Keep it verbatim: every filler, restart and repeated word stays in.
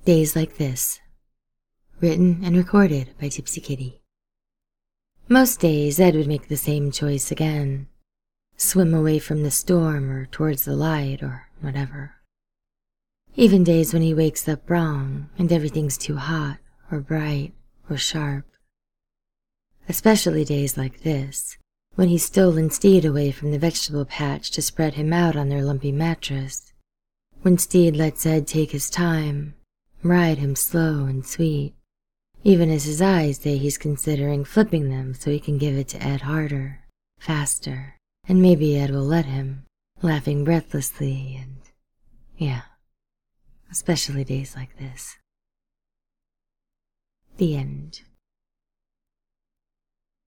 Days Like This. Written and recorded by Gypsy Kitty. Most days Ed would make the same choice again. Swim away from the storm or towards the light or whatever. Even days when he wakes up wrong and everything's too hot or bright or sharp. Especially days like this, when he's stolen Steed away from the vegetable patch to spread him out on their lumpy mattress. When Steed lets Ed take his time, ride him slow and sweet, even as his eyes say he's considering flipping them so he can give it to Ed harder, faster, and maybe Ed will let him, laughing breathlessly and, yeah, especially days like this. The end.